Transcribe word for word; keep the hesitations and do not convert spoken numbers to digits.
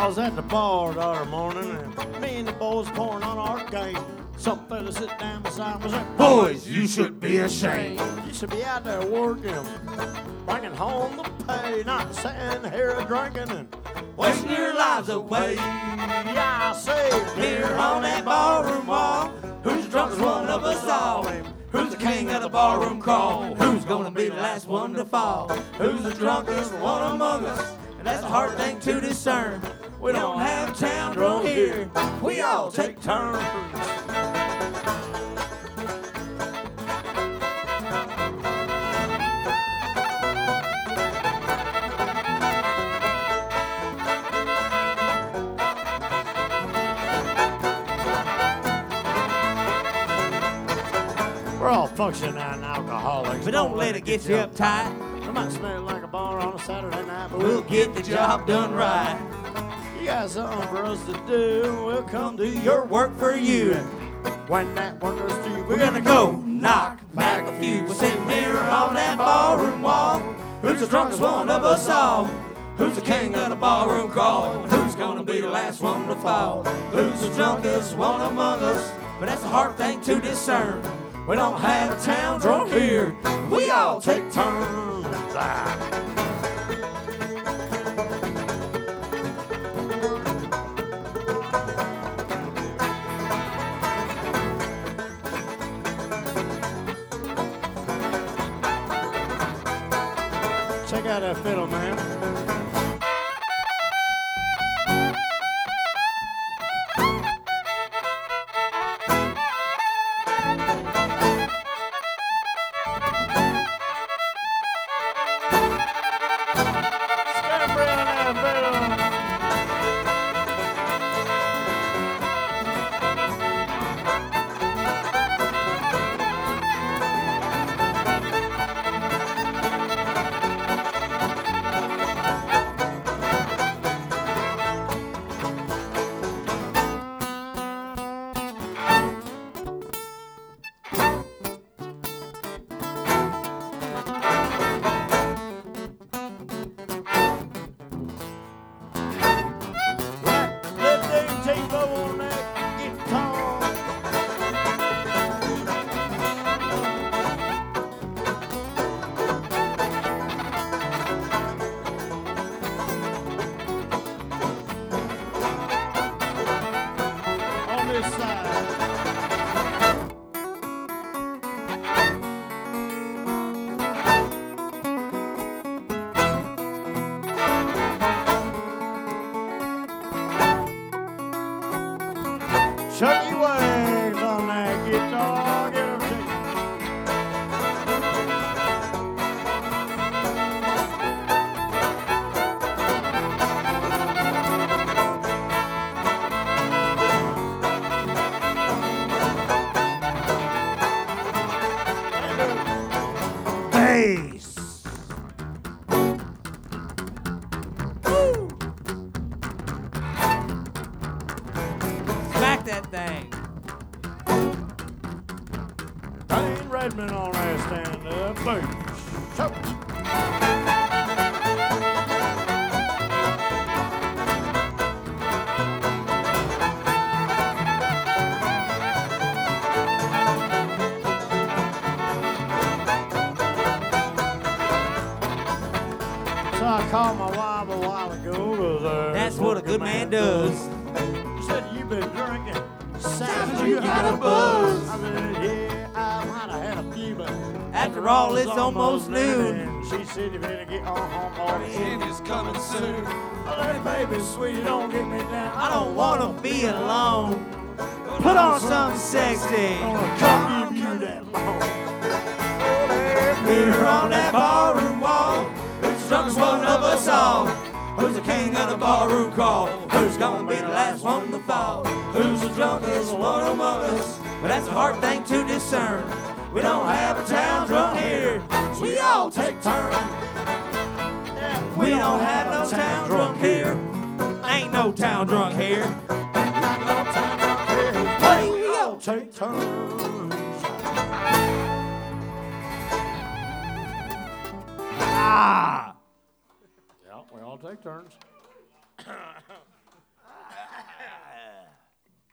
I was at the bar the other morning, and me and the boys pouring on our game. Some fella sit down beside me and said, Boys, you should be ashamed. You should be out there working, bringing home the pay, not sitting here drinking and Wasting your lives away. yeah, I say, Here on that barroom wall, who's the drunkest one of us all? Who's the king of the barroom crawl? Who's gonna be the last one to fall? Who's the drunkest one among us? And that's a hard thing to discern. We don't have town drunk here. We all take turns. we're all functioning and alcoholics. But don't let it get you uptight. It might smell like a bar on a Saturday night, but We'll get the job done right. you got something for us to do. We'll come do Do your your work for you. when that work is due. We're gonna go knock back a few. We're sitting here on that barroom wall. Who's the drunkest one of us all? Who's the king of the barroom crawl? Who's gonna be the last one to fall? Who's the drunkest one among us? But that's a hard thing to discern. We don't have a town drunk here. We all take turns. Ah. Check out that fiddle, man. Scamper on that fiddle. Let them take over on that guitar. On this side. Chucky waves on that guitar. Get 'em shaking. Bass. Woo. Smack that thing. Dane Redmond on that stand-up bass. So, so I called my wife a while ago. 'Cause, uh, That's what a good man does. She said, you been drinking. Sounds you got a buzz. I said, yeah, I might have had a few, but After all, it's almost noon. And she said, you better get on home, party. End is coming soon. Oh, that baby sweet, don't get me down. I don't wanna be alone. Put on something sexy. I wanna come give you that long. Here on that barroom wall, who's the drunkest one of us all? Who's the king of the barroom crawl? Who's gonna be the last one to fall? Who's the drunkest one among us? But that's a hard thing to discern. We don't have a town drunk here. We all take turns. We don't have no town drunk here. Ain't no town drunk here. Hey, we all take turns. Ah! Yeah, we all take turns.